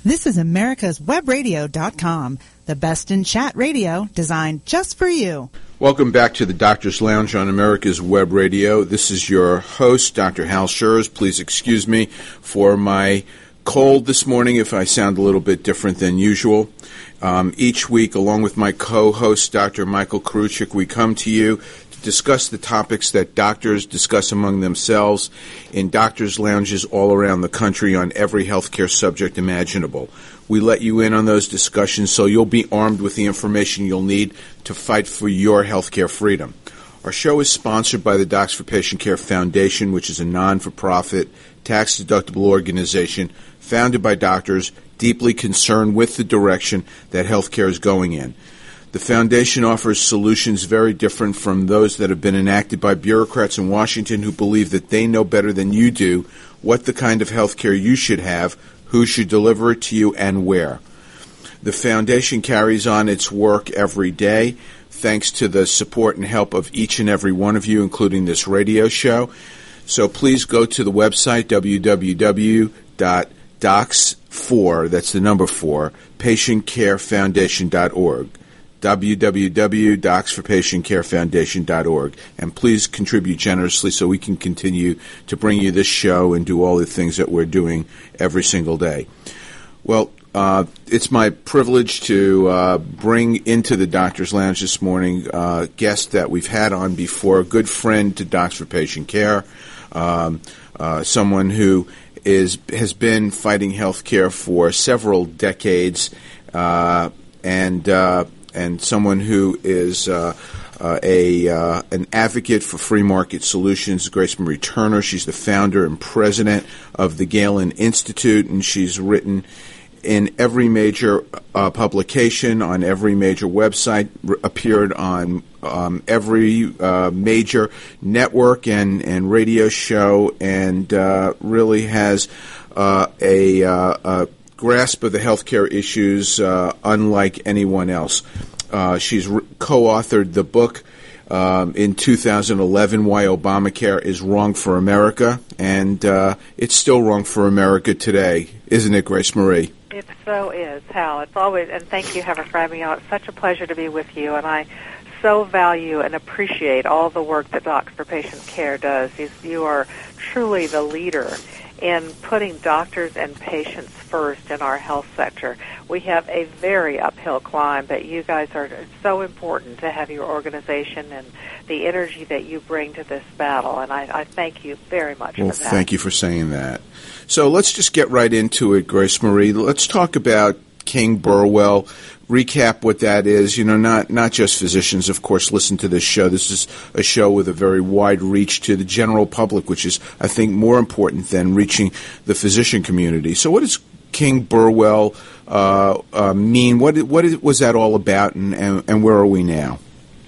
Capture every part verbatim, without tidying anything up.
This is America's Web Radio dot com, the best in chat radio designed just for you. Welcome back to the Doctor's Lounge on America's Web Radio. This is your host, Doctor Hal Schurz. Please excuse me for my cold this morning if I sound a little bit different than usual. Um, each week, along with my co-host, Doctor Michael Karuchik, we come to you to discuss the topics that doctors discuss among themselves in doctors' lounges all around the country on every healthcare subject imaginable. We let you in on those discussions so you'll be armed with the information you'll need to fight for your healthcare freedom. Our show is sponsored by the Docs for Patient Care Foundation, which is a non-for-profit, tax-deductible organization founded by doctors deeply concerned with the direction that healthcare is going in. The foundation offers solutions very different from those that have been enacted by bureaucrats in Washington who believe that they know better than you do what the kind of healthcare you should have, who should deliver it to you, and where. The foundation carries on its work every day thanks to the support and help of each and every one of you, including this radio show. So please go to the website, w w w dot docs four, that's the number four, patient care foundation dot org, w w w dot docs for patient care foundation dot org, and please contribute generously so we can continue to bring you this show and do all the things that we're doing every single day. Well, uh, it's my privilege to uh, bring into the Doctor's Lounge this morning uh, a guest that we've had on before, a good friend to Docs for Patient Care, um, uh, someone who is has been fighting healthcare for several decades, uh, and uh, and someone who is uh, uh, a uh, an advocate for free market solutions. Grace Marie Turner. She's the founder and president of the Galen Institute, and she's written in every major uh, publication, on every major website, r- appeared on um, every uh, major network and, and radio show, and uh, really has uh, a, uh, a grasp of the healthcare issues uh, unlike anyone else. Uh, she's re- co-authored the book um, in two thousand eleven, Why Obamacare is Wrong for America, and uh, it's still wrong for America today, isn't it, Grace Marie? It so is, Hal. It's always, and thank you, Heather, for having me on. It's such a pleasure to be with you, and I so value and appreciate all the work that Docs for Patient Care does. You, you are truly the leader in putting doctors and patients first in our health sector. We have a very uphill climb, but you guys are so important to have your organization and the energy that you bring to this battle, and I, I thank you very much well, for that. Thank you for saying that. So let's just get right into it, Grace Marie. Let's talk about King Burwell. Recap what that is. You know, not not just physicians, of course, listen to this show. This is a show with a very wide reach to the general public, which is, I think, more important than reaching the physician community. So what does King Burwell uh, uh, mean? What what was that all about, and, and, and where are we now?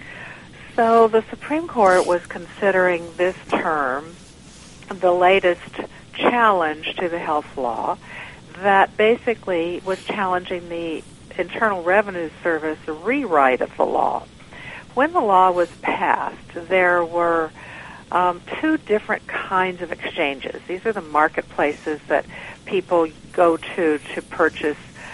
So the Supreme Court was considering this term the latest challenge to the health law that basically was challenging the Internal Revenue Service rewrite of the law. When the law was passed, there were um, two different kinds of exchanges. These are the marketplaces that people go to to purchase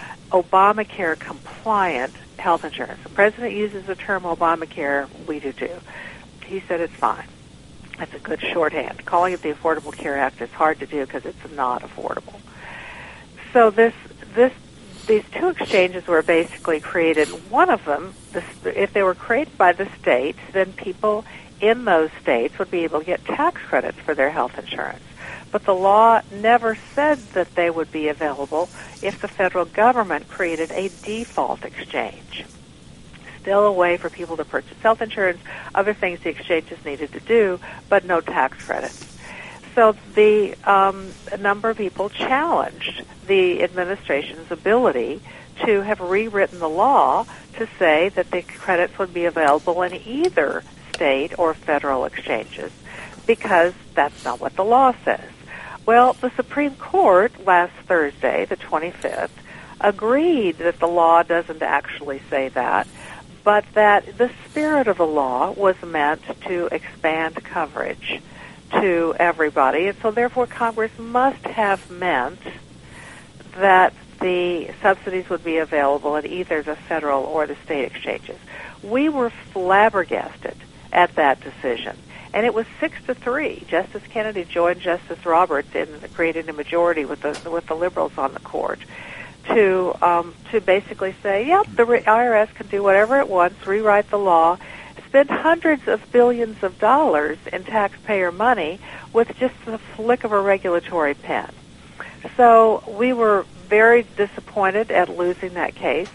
Obamacare-compliant health insurance. The President uses the term Obamacare. We do too. He said it's fine. That's a good shorthand. Calling it the Affordable Care Act is hard to do because it's not affordable. So this, this, these two exchanges were basically created. One of them, this, if they were created by the states, then people in those states would be able to get tax credits for their health insurance. But the law never said that they would be available if the federal government created a default exchange. Still a way for people to purchase health insurance, other things the exchanges needed to do, but no tax credits. So the um, a number of people challenged the administration's ability to have rewritten the law to say that the credits would be available in either state or federal exchanges, because that's not what the law says. Well, the Supreme Court last Thursday, the twenty-fifth, agreed that the law doesn't actually say that, but that the spirit of the law was meant to expand coverage to everybody, and so therefore Congress must have meant that the subsidies would be available at either the federal or the state exchanges. We were flabbergasted at that decision. And it was six to three. Justice Kennedy joined Justice Roberts in creating a majority with the with the liberals on the court to um, to basically say, yep, the I R S can do whatever it wants, rewrite the law, spend hundreds of billions of dollars in taxpayer money with just the flick of a regulatory pen. So we were very disappointed at losing that case.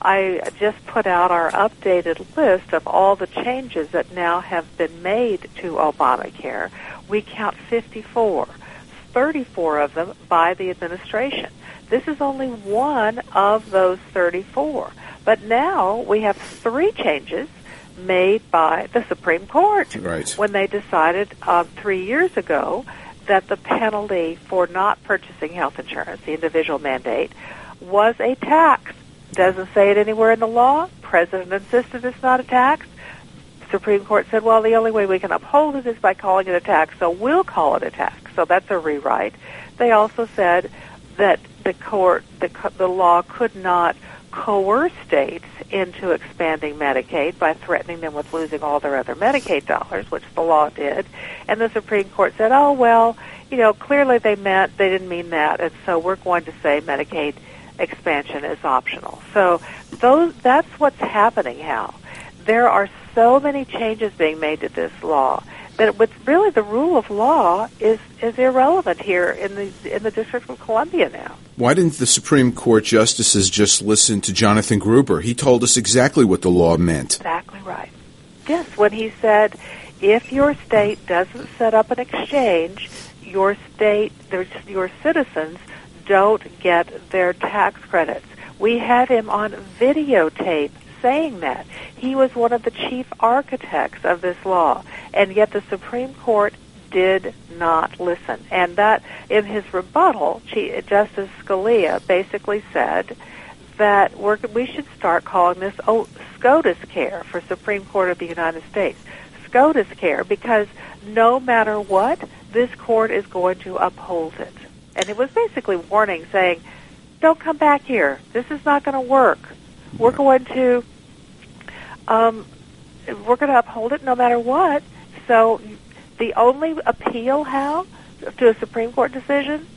I just put out our updated list of all the changes that now have been made to Obamacare. We count fifty-four, thirty-four of them by the administration. This is only one of those thirty-four. But now we have three changes made by the Supreme Court. Right. When they decided uh, three years ago that the penalty for not purchasing health insurance, the individual mandate, was a tax. Doesn't say it anywhere in the law. President insisted it's not a tax. Supreme Court said, well, the only way we can uphold it is by calling it a tax, so we'll call it a tax. So that's a rewrite. They also said that the court, the, the law could not coerce states into expanding Medicaid by threatening them with losing all their other Medicaid dollars, which the law did. And the Supreme Court said, oh, well, you know, clearly they meant, they didn't mean that, and so we're going to say Medicaid expansion is optional. So those, that's what's happening, Hal. There are so many changes being made to this law that with really the rule of law is, is irrelevant here in the in the District of Columbia now. Why didn't the Supreme Court justices just listen to Jonathan Gruber? He told us exactly what the law meant. Exactly right. Yes, when he said, if your state doesn't set up an exchange, your state, your citizens don't get their tax credits. We had him on videotape saying that. He was one of the chief architects of this law, and yet the Supreme Court did not listen. And that, in his rebuttal, Justice Scalia basically said that we're, we should start calling this oh, SCOTUS care for Supreme Court of the United States. SCOTUS care, because no matter what, this court is going to uphold it. And it was basically warning, saying, don't come back here. This is not going to work. We're going to um, we're going to uphold it no matter what. So the only appeal, Hal, to a Supreme Court decision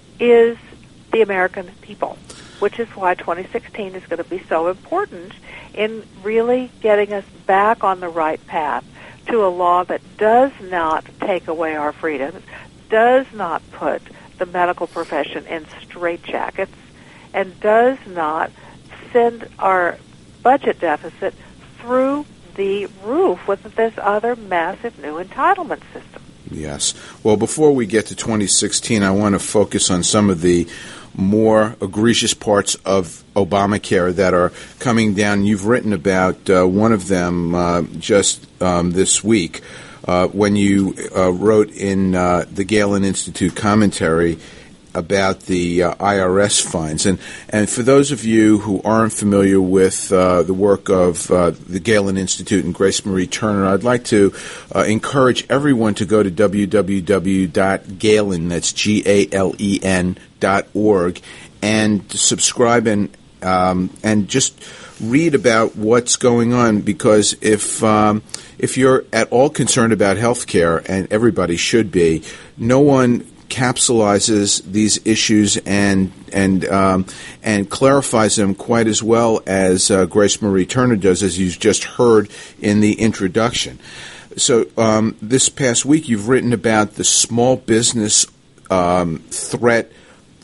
is the American people, which is why twenty sixteen is going to be so important in really getting us back on the right path to a law that does not take away our freedoms, does not put the medical profession in straitjackets, and does not send our budget deficit through the roof with this other massive new entitlement system. Yes. Well, before we get to twenty sixteen, I want to focus on some of the more egregious parts of Obamacare that are coming down. You've written about uh, one of them uh, just um, this week. Uh, when you uh, wrote in uh, the Galen Institute commentary about the uh, I R S fines. And, and for those of you who aren't familiar with uh, the work of uh, the Galen Institute and Grace Marie Turner, I'd like to uh, encourage everyone to go to w w w dot galen, that's G A L E N, dot org, and subscribe and um, and just read about what's going on, because if um, if you're at all concerned about health care, and everybody should be, no one capsulizes these issues and and um, and clarifies them quite as well as uh, Grace Marie Turner does, as you've just heard in the introduction. So um, this past week, you've written about the small business um, threat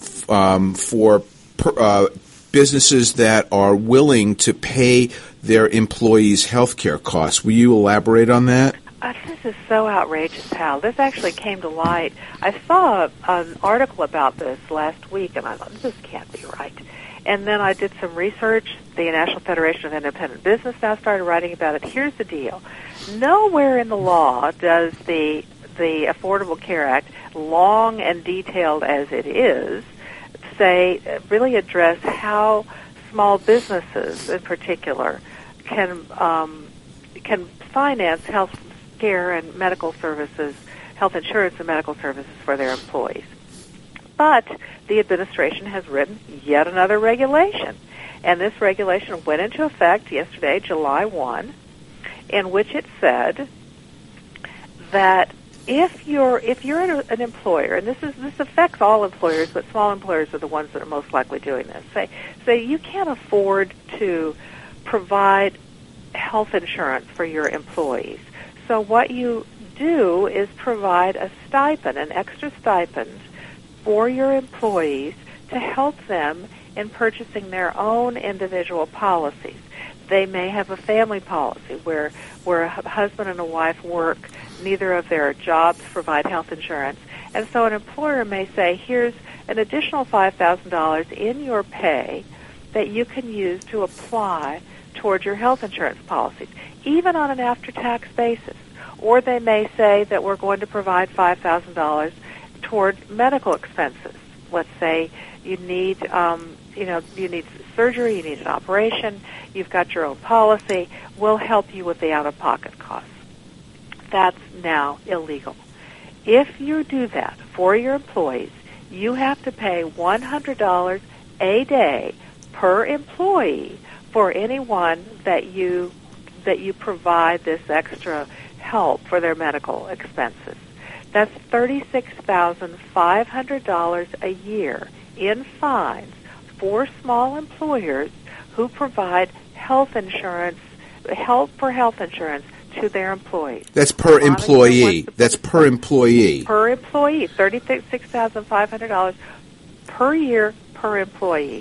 um, for per, uh, businesses that are willing to pay their employees' health care costs. Will you elaborate on that? Uh, this is so outrageous, Hal. This actually came to light. I saw an article about this last week, and I thought, this can't be right. And then I did some research. The National Federation of Independent Business now started writing about it. Here's the deal. Nowhere in the law does the the Affordable Care Act, long and detailed as it is, say, really address how small businesses in particular can um, can finance health care and medical services, health insurance and medical services for their employees. But the administration has written yet another regulation. And this regulation went into effect yesterday, July first, in which it said that if you're if you're an, an employer, and this is this affects all employers, but small employers are the ones that are most likely doing this. Say, say you can't afford to provide health insurance for your employees. So what you do is provide a stipend, an extra stipend for your employees to help them in purchasing their own individual policies. They may have a family policy where where a husband and a wife work, neither of their jobs provide health insurance, and so an employer may say, here's an additional five thousand dollars in your pay that you can use to apply towards your health insurance policies, even on an after-tax basis. Or they may say that we're going to provide five thousand dollars toward medical expenses. Let's say you need, um, you know, you need surgery, you need an operation, you've got your own policy, we'll help you with the out-of-pocket costs. That's now illegal. If you do that for your employees, you have to pay one hundred dollars a day per employee for anyone that you that you provide this extra help for their medical expenses. That's thirty-six thousand five hundred dollars a year in fines for small employers who provide health insurance, help for health insurance to their employees. That's per employee. That's per employee. Per employee, thirty-six thousand five hundred dollars per year per employee.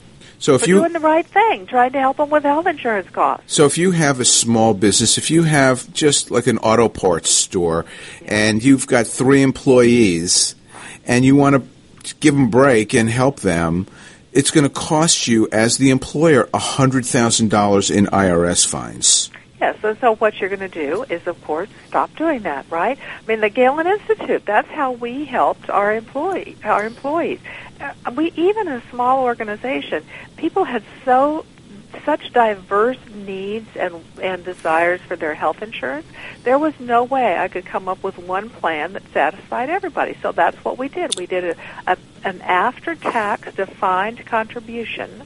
So if For you doing the right thing, trying to help them with health insurance costs. So if you have a small business, if you have just like an auto parts store, and you've got three employees, and you want to give them a break and help them, it's going to cost you, as the employer, one hundred thousand dollars in I R S fines. Yes, and so what you're going to do is, of course, stop doing that, right? I mean, the Galen Institute, that's how we helped our employee, our employees. Uh, we, even a small organization, people had so such diverse needs and, and desires for their health insurance, there was no way I could come up with one plan that satisfied everybody. So that's what we did. We did a, a, an after-tax defined contribution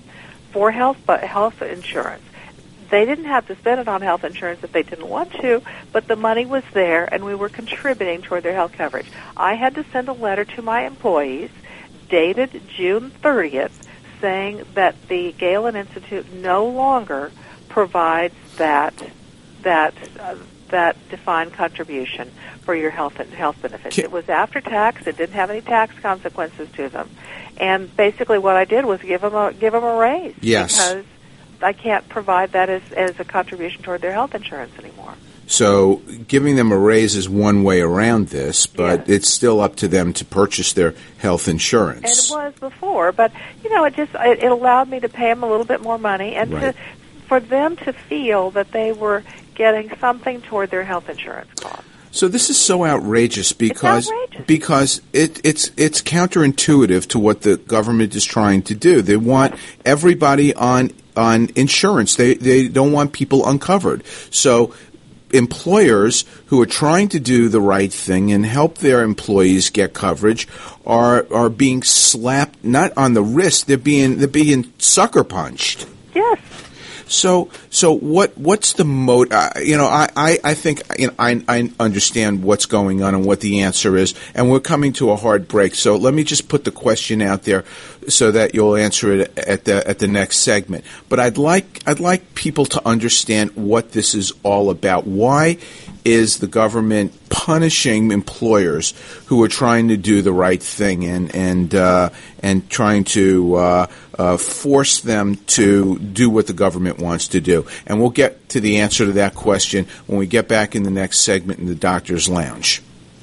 for health, but health insurance. They didn't have to spend it on health insurance if they didn't want to, but the money was there, and we were contributing toward their health coverage. I had to send a letter to my employees dated June thirtieth saying that the Galen Institute no longer provides that that uh, that defined contribution for your health and health benefits. Can- it was after tax. It didn't have any tax consequences to them, and basically what I did was give them a give them a raise. Yes. Because I can't provide that as, as a contribution toward their health insurance anymore. So giving them a raise is one way around this, but yes. It's still up to them to purchase their health insurance. And it was before, but, you know, it just it, it allowed me to pay them a little bit more money and right. to for them to feel that they were getting something toward their health insurance costs. So this is so outrageous because it's outrageous. because it, it's it's counterintuitive to what the government is trying to do. They want everybody on on insurance. They they don't want people uncovered. So employers who are trying to do the right thing and help their employees get coverage are are being slapped not on the wrist. They're being they're being sucker punched. Yes. So, so what? What's the mode? Uh, you know, I, I, I think you know, I, I understand what's going on and what the answer is, and we're coming to a hard break. So let me just put the question out there, so that you'll answer it at the at the next segment. But I'd like I'd like people to understand what this is all about. Why is the government punishing employers who are trying to do the right thing and and uh, and trying to uh, uh, force them to do what the government wants to do? And we'll get to the answer to that question when we get back in the next segment in the Doctor's Lounge.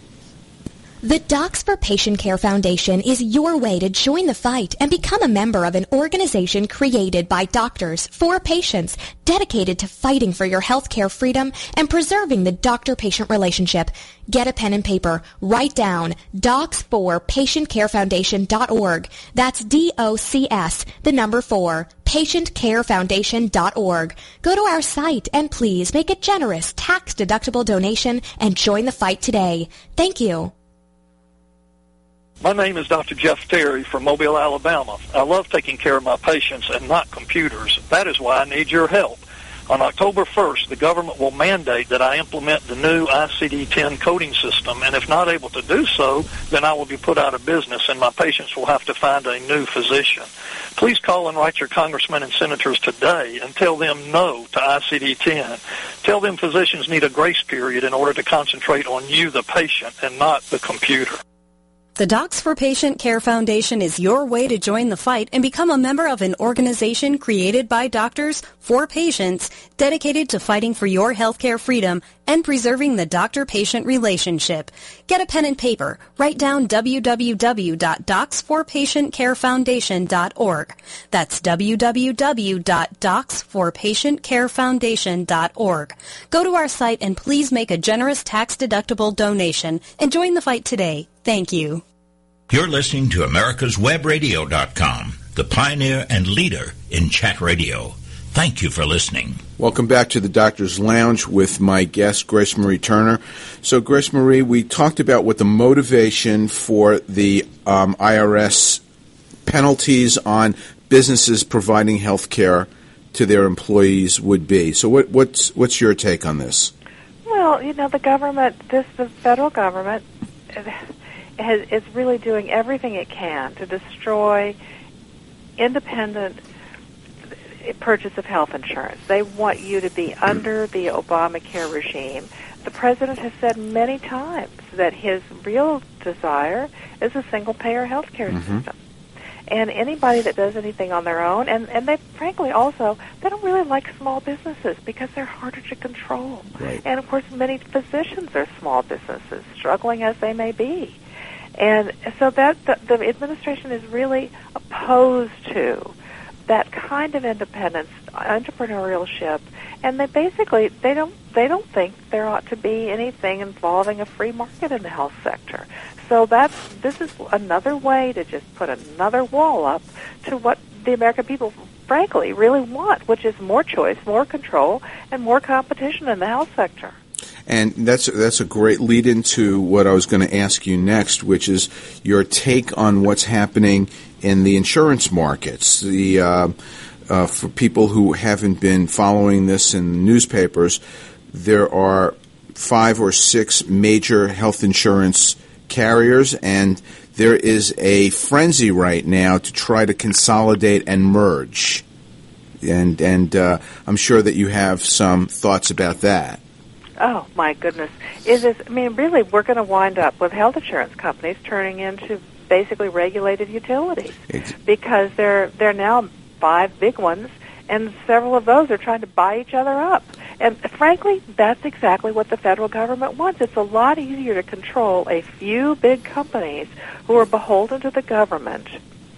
The Docs for Patient Care Foundation is your way to join the fight and become a member of an organization created by doctors for patients, dedicated to fighting for your healthcare freedom and preserving the doctor-patient relationship. Get a pen and paper. Write down docs for patient care foundation dot org. That's D O C S, the number four, patient care foundation dot org. Go to our site and please make a generous tax-deductible donation and join the fight today. Thank you. My name is Doctor Jeff Terry from Mobile, Alabama. I love taking care of my patients and not computers. That is why I need your help. On October first, the government will mandate that I implement the new I C D ten coding system, and if not able to do so, then I will be put out of business, and my patients will have to find a new physician. Please call and write your congressmen and senators today and tell them no to I C D ten. Tell them physicians need a grace period in order to concentrate on you, the patient, and not the computer. The Docs for Patient Care Foundation is your way to join the fight and become a member of an organization created by doctors for patients dedicated to fighting for your healthcare freedom and preserving the doctor-patient relationship. Get a pen and paper. Write down w w w dot docs for patient care foundation dot org. That's w w w dot docs for patient care foundation dot org. Go to our site and please make a generous tax-deductible donation and join the fight today. Thank you. You're listening to Americas Web Radio dot com, the pioneer and leader in chat radio. Thank you for listening. Welcome back to the Doctor's Lounge with my guest, Grace Marie Turner. So, Grace Marie, we talked about what the motivation for the um, I R S penalties on businesses providing health care to their employees would be. So what, what's, what's your take on this? Well, you know, the government, this the federal government, has, is really doing everything it can to destroy independent purchase of health insurance. They want you to be under the Obamacare regime. The president has said many times that his real desire is a single-payer health care mm-hmm. system. And anybody that does anything on their own, and, and they frankly also, they don't really like small businesses because they're harder to control. Right. And, of course, many physicians are small businesses, struggling as they may be. And so that the, the administration is really opposed to that kind of independence, entrepreneurship, and they basically they don't they don't think there ought to be anything involving a free market in the health sector. So that's this is another way to just put another wall up to what the American people, frankly, really want, which is more choice, more control, and more competition in the health sector. And that's that's a great lead into what I was going to ask you next, which is your take on what's happening in the insurance markets. The uh, uh, for people who haven't been following this in the newspapers, there are five or six major health insurance carriers, and there is a frenzy right now to try to consolidate and merge. And and uh, I'm sure that you have some thoughts about that. Oh, my goodness. It is, I mean, really, we're going to wind up with health insurance companies turning into basically regulated utilities because there there are now five big ones, and several of those are trying to buy each other up. And frankly, that's exactly what the federal government wants. It's a lot easier to control a few big companies who are beholden to the government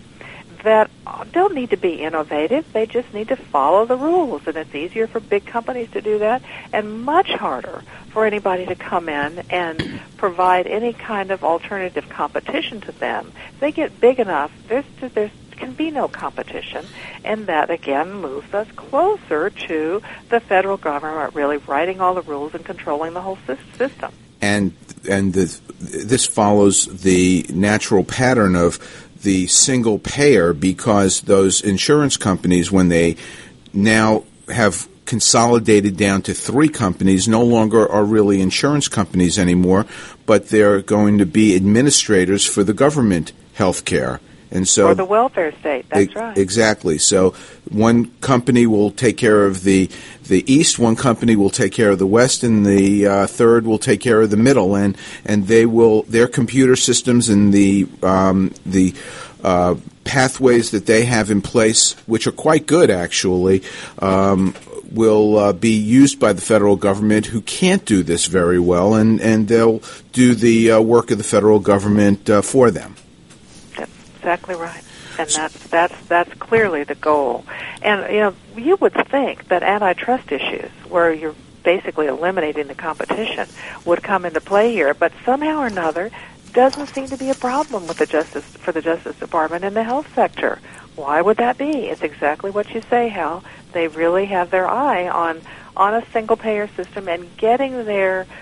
that don't need to be innovative. They just need to follow the rules, and it's easier for big companies to do that and much harder for anybody to come in and provide any kind of alternative competition to them. If they get big enough, there's there can be no competition, and that, again, moves us closer to the federal government really writing all the rules and controlling the whole system. And, and the, this follows the natural pattern of the single payer, because those insurance companies, when they now have consolidated down to three companies, no longer are really insurance companies anymore, but they're going to be administrators for the government health care. And so, or the welfare state, that's e- right. Exactly. So one company will take care of the the east, one company will take care of the west, and the uh, third will take care of the middle. And, and they will their computer systems and the um, the uh, pathways that they have in place, which are quite good actually, um, will uh, be used by the federal government, who can't do this very well, and, and they'll do the uh, work of the federal government uh, for them. Exactly right, and that's that's that's clearly the goal. And you know, you would think that antitrust issues, where you're basically eliminating the competition, would come into play here, but somehow or another, doesn't seem to be a problem with the justice for the Justice Department in the health sector. Why would that be? It's exactly what you say, Hal. They really have their eye on on a single payer system and getting their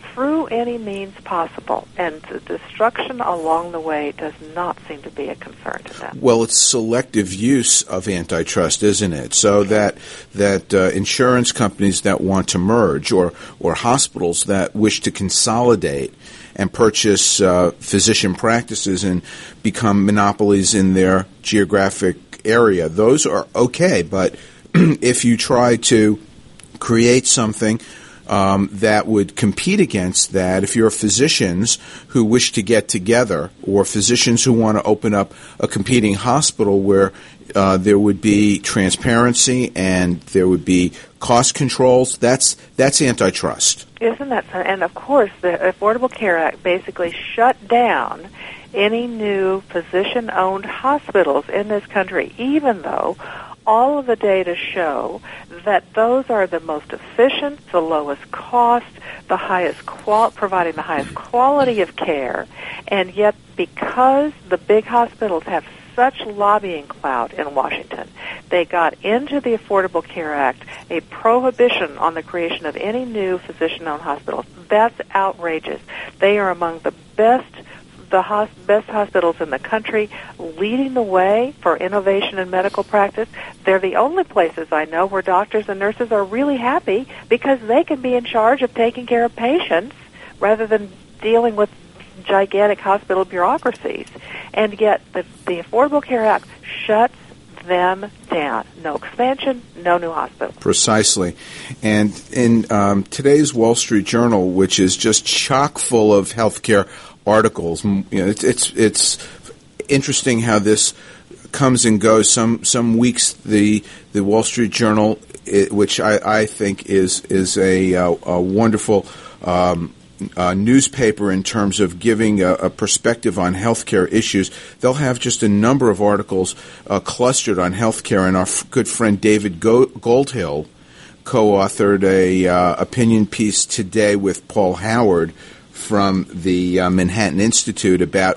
through any means possible, and the destruction along the way does not seem to be a concern to them. Well, it's selective use of antitrust, isn't it? So that that uh, insurance companies that want to merge, or or hospitals that wish to consolidate and purchase uh, physician practices and become monopolies in their geographic area, those are okay. But if you try to create something um, that would compete against that, if you're physicians who wish to get together, or physicians who want to open up a competing hospital where uh, there would be transparency and there would be cost controls, that's that's antitrust. Isn't that? And of course, the Affordable Care Act basically shut down any new physician-owned hospitals in this country, even though all of the data show that those are the most efficient, the lowest cost, the highest qual- providing the highest quality of care, and yet because the big hospitals have such lobbying clout in Washington, they got into the Affordable Care Act a prohibition on the creation of any new physician-owned hospitals. That's outrageous. They are among the best the hos- best hospitals in the country, leading the way for innovation in medical practice. They're the only places I know where doctors and nurses are really happy because they can be in charge of taking care of patients rather than dealing with gigantic hospital bureaucracies. And yet the, the Affordable Care Act shuts them down. No expansion, no new hospital. Precisely. And in um, today's Wall Street Journal, which is just chock full of healthcare articles, you know, it's, it's it's interesting how this comes and goes. Some some weeks the the Wall Street Journal, it, which I, I think is is a, a, a wonderful um, uh, newspaper in terms of giving a, a perspective on healthcare issues, they'll have just a number of articles uh, clustered on healthcare. And our f- good friend David Go- Goldhill co-authored a uh, opinion piece today with Paul Howard from the uh, Manhattan Institute about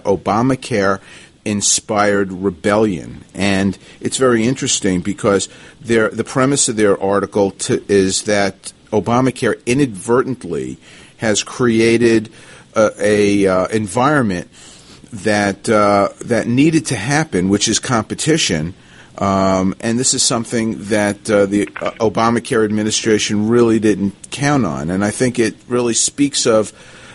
Obamacare-inspired rebellion. And it's very interesting because their, the premise of their article to, is that Obamacare inadvertently has created a, a uh, environment that uh, that needed to happen, which is competition. Um, and this is something that uh, the uh, Obamacare administration really didn't count on. And I think it really speaks of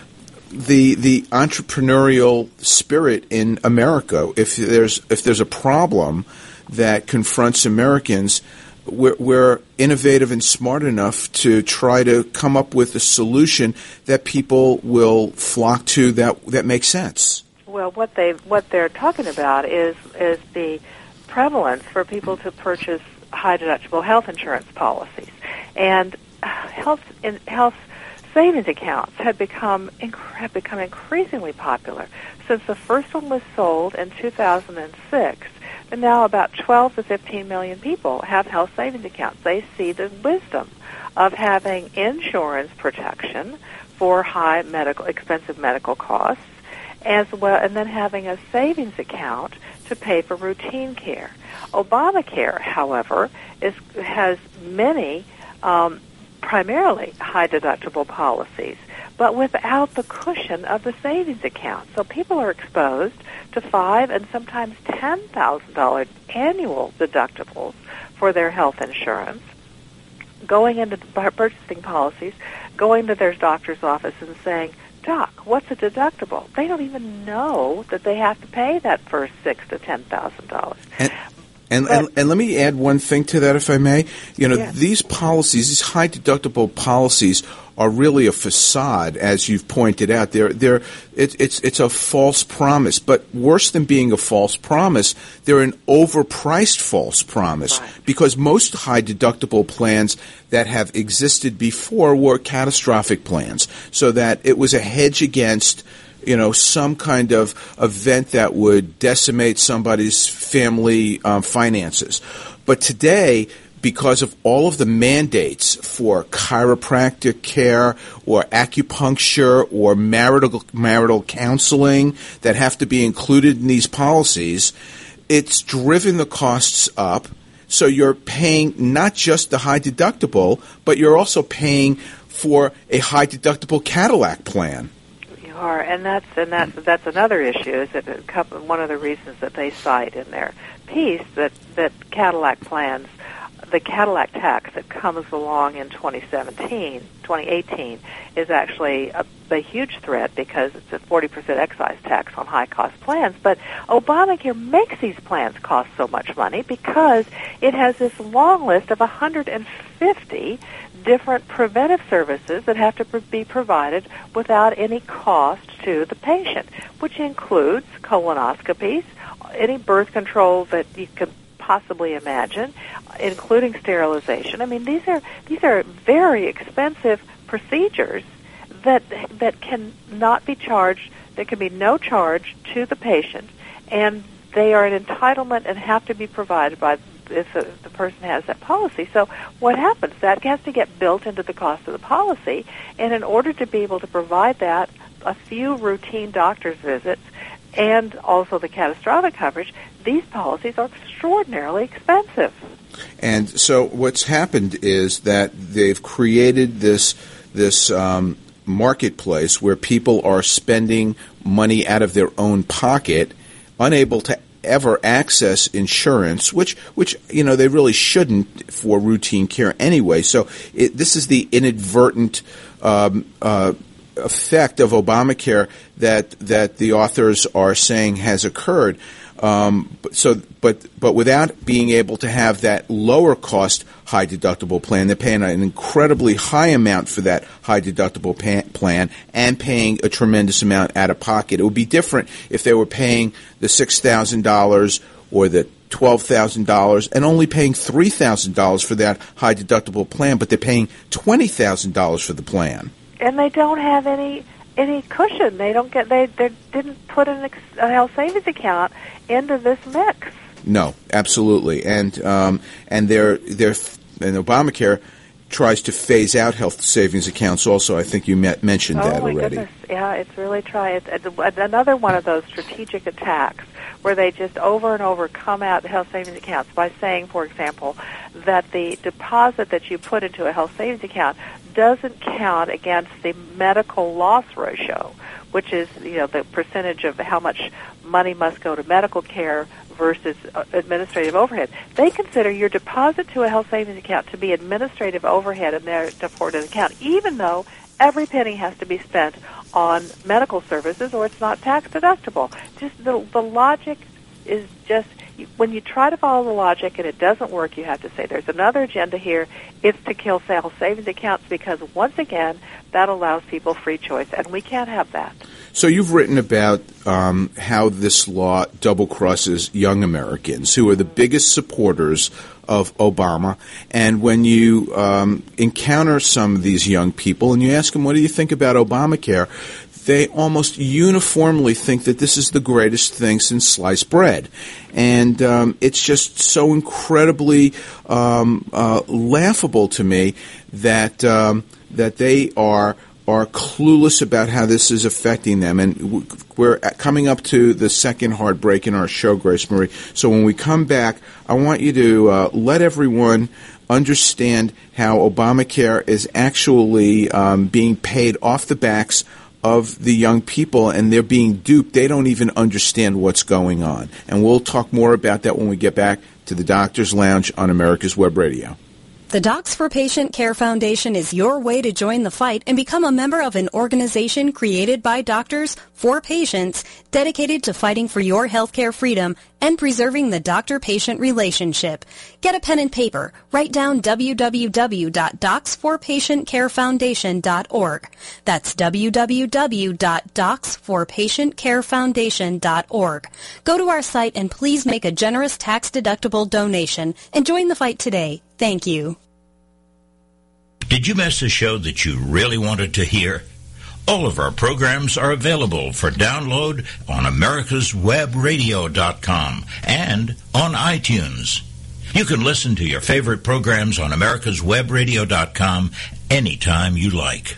the the entrepreneurial spirit in America. If there's if there's a problem that confronts Americans, we're, we're innovative and smart enough to try to come up with a solution that people will flock to that that makes sense. Well, what they what they're talking about is is the prevalence for people to purchase high deductible health insurance policies, and health in health. savings accounts have become have become increasingly popular since the first one was sold in two thousand six. And now about twelve to fifteen million people have health savings accounts. They see the wisdom of having insurance protection for high medical, expensive medical costs, as well, and then having a savings account to pay for routine care. Obamacare, however, is has many. Um, primarily high-deductible policies, but without the cushion of the savings account. So people are exposed to five and sometimes ten thousand dollars annual deductibles for their health insurance, going into purchasing policies, going to their doctor's office and saying, Doc, what's a deductible? They don't even know that they have to pay that first six to ten thousand dollars. And, but, and and let me add one thing to that, if I may. You know, yes. These policies, these high deductible policies, are really a facade, as you've pointed out. They're they're it, it's it's a false promise. But worse than being a false promise, they're an overpriced false promise, right. Because most high deductible plans that have existed before were catastrophic plans, so that it was a hedge against, you know, some kind of event that would decimate somebody's family um, finances. But today, because of all of the mandates for chiropractic care or acupuncture or marital marital counseling that have to be included in these policies, it's driven the costs up. So you're paying not just the high deductible, but you're also paying for a high-deductible Cadillac plan. You are, and that's and that's that's another issue. Is that a couple, one of the reasons that they cite in their piece that that Cadillac plans, the Cadillac tax that comes along in twenty seventeen, twenty eighteen, is actually a, a huge threat because it's a forty percent excise tax on high-cost plans. But Obamacare makes these plans cost so much money because it has this long list of one hundred fifty different preventive services that have to be provided without any cost to the patient, which includes colonoscopies, any birth control that you could possibly imagine, including sterilization. I mean, these are these are very expensive procedures that that can not be charged. There can be no charge to the patient, and they are an entitlement and have to be provided by if the, the person has that policy. So what happens? That has to get built into the cost of the policy, and in order to be able to provide that, a few routine doctor's visits and also the catastrophic coverage, these policies are extraordinarily expensive. And so what's happened is that they've created this this um, marketplace where people are spending money out of their own pocket, unable to ever access insurance, which, which you know, they really shouldn't for routine care anyway. So it, this is the inadvertent um, uh, effect of Obamacare that that the authors are saying has occurred. Um, so, but but without being able to have that lower cost high deductible plan, they're paying an incredibly high amount for that high deductible pa- plan and paying a tremendous amount out of pocket. It would be different if they were paying the six thousand dollars or the twelve thousand dollars and only paying three thousand dollars for that high deductible plan, but they're paying twenty thousand dollars for the plan. And they don't have any any cushion. They don't get. They, they didn't put an ex, a health savings account into this mix. No, absolutely, and um, and they're they're and Obamacare tries to phase out health savings accounts. Also, I think you met, mentioned oh that my already. Goodness. Yeah, it's really try it's, it's another one of those strategic attacks where they just over and over come at the health savings accounts by saying, for example, that the deposit that you put into a health savings account doesn't count against the medical loss ratio, which is, you know, the percentage of how much money must go to medical care versus uh, administrative overhead. They consider your deposit to a health savings account to be administrative overhead in their deported account, even though every penny has to be spent on medical services or it's not tax deductible. Just the, the logic is just, when you try to follow the logic and it doesn't work, you have to say there's another agenda here. It's to kill health savings accounts because, once again, that allows people free choice, and we can't have that. So you've written about um, how this law double-crosses young Americans who are the biggest supporters of Obama. And when you um, encounter some of these young people and you ask them, what do you think about Obamacare, they almost uniformly think that this is the greatest thing since sliced bread. And um, it's just so incredibly um, uh, laughable to me that um, that they are are clueless about how this is affecting them. And we're coming up to the second hard break in our show, Grace Marie. So when we come back, I want you to uh, let everyone understand how Obamacare is actually um, being paid off the backs of the young people, and they're being duped. They don't even understand what's going on. And we'll talk more about that when we get back to the Doctor's Lounge on America's Web Radio. The Docs for Patient Care Foundation is your way to join the fight and become a member of an organization created by doctors for patients dedicated to fighting for your healthcare freedom and preserving the doctor-patient relationship. Get a pen and paper. Write down w w w dot docs for patient care foundation dot org. That's w w w dot docs for patient care foundation dot org. Go to our site and please make a generous tax-deductible donation and join the fight today. Thank you. Did you miss a show that you really wanted to hear? All of our programs are available for download on americas web radio dot com and on iTunes. You can listen to your favorite programs on americas web radio dot com anytime you like.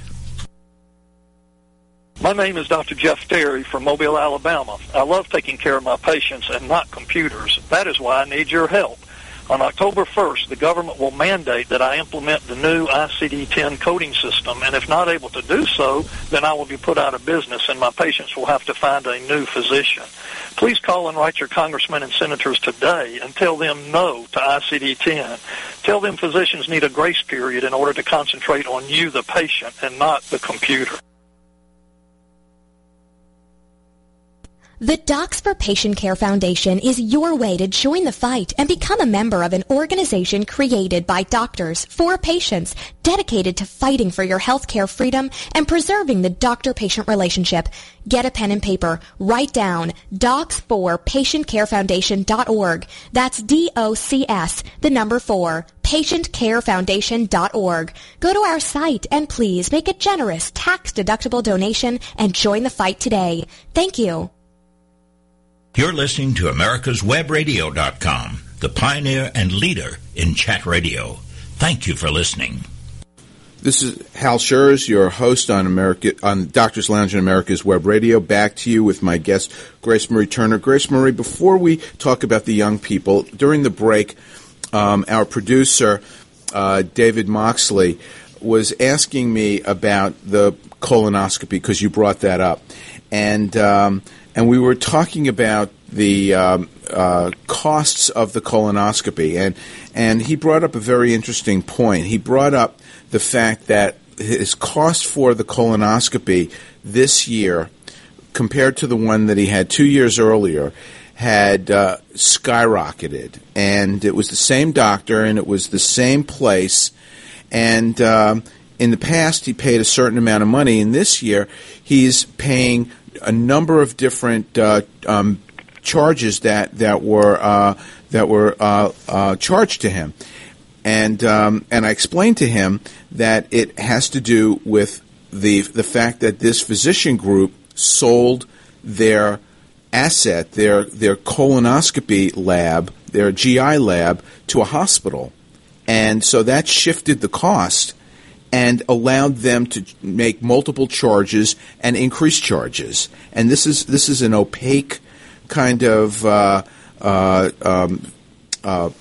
My name is Doctor Jeff Terry from Mobile, Alabama. I love taking care of my patients and not computers. That is why I need your help. On October first, the government will mandate that I implement the new I C D ten coding system, and if not able to do so, then I will be put out of business, and my patients will have to find a new physician. Please call and write your congressmen and senators today and tell them no to I C D ten. Tell them physicians need a grace period in order to concentrate on you, the patient, and not the computer. The Docs for Patient Care Foundation is your way to join the fight and become a member of an organization created by doctors for patients, dedicated to fighting for your healthcare freedom and preserving the doctor-patient relationship. Get a pen and paper. Write down docs for patient care foundation dot org. That's D O C S, the number four, patient care foundation dot org. Go to our site and please make a generous tax-deductible donation and join the fight today. Thank you. You're listening to Americas Web Radio dot com, the pioneer and leader in chat radio. Thank you for listening. This is Hal Schurz, your host on America on Doctor's Lounge on America's Web Radio. Back to you with my guest, Grace Marie Turner. Grace Marie, before we talk about the young people, during the break, um, our producer, uh, David Moxley, was asking me about the colonoscopy because you brought that up. And um, and we were talking about the um, uh, costs of the colonoscopy. And, and he brought up a very interesting point. He brought up the fact that his cost for the colonoscopy this year, compared to the one that he had two years earlier, had uh, skyrocketed. And it was the same doctor, and it was the same place. And um, in the past, he paid a certain amount of money, and this year he's paying a number of different uh, um, charges that that were uh, that were uh, uh, charged to him. And um, and I explained to him that it has to do with the the fact that this physician group sold their asset, their their colonoscopy lab, their G I lab, to a hospital, and so that shifted the cost and allowed them to make multiple charges and increase charges. And this is this is an opaque kind of uh, uh, um, uh,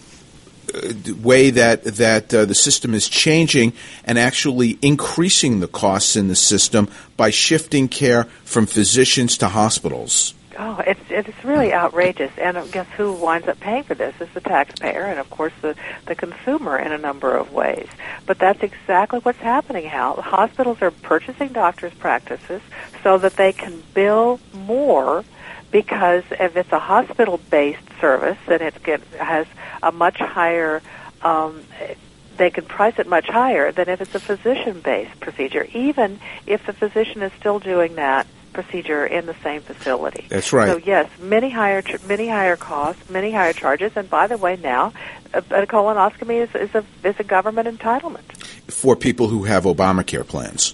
way that that uh, the system is changing and actually increasing the costs in the system by shifting care from physicians to hospitals. Oh, it's it's really outrageous. And guess who winds up paying for this? It's the taxpayer and, of course, the, the consumer in a number of ways. But that's exactly what's happening, Hal. Hospitals are purchasing doctors' practices so that they can bill more, because if it's a hospital-based service, then it get, has a much higher, um, they can price it much higher than if it's a physician-based procedure, even if the physician is still doing that procedure in the same facility. That's right. So yes, many higher, many higher costs, many higher charges, and by the way, now a, a colonoscopy is, is a is a government entitlement for people who have Obamacare plans.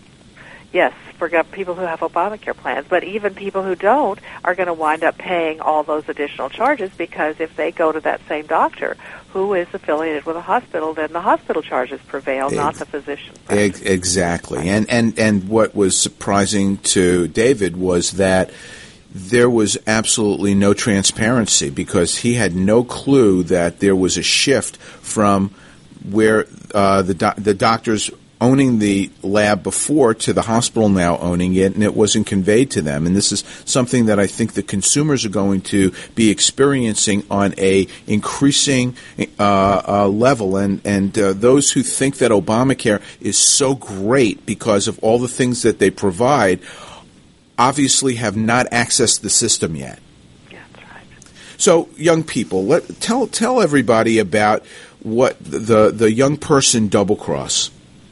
Yes, for people who have Obamacare plans, but even people who don't are going to wind up paying all those additional charges, because if they go to that same doctor who is affiliated with a hospital, then the hospital charges prevail, Ex- not the physician. Ex- exactly. And, and, and what was surprising to David was that there was absolutely no transparency, because he had no clue that there was a shift from where uh, the do- the doctors owning the lab before to the hospital now owning it, and it wasn't conveyed to them. And this is something that I think the consumers are going to be experiencing on a increasing uh, uh, level. And, and uh, those who think that Obamacare is so great because of all the things that they provide obviously have not accessed the system yet. Yeah, that's right. So, young people, let, tell tell everybody about what the the young person double cross.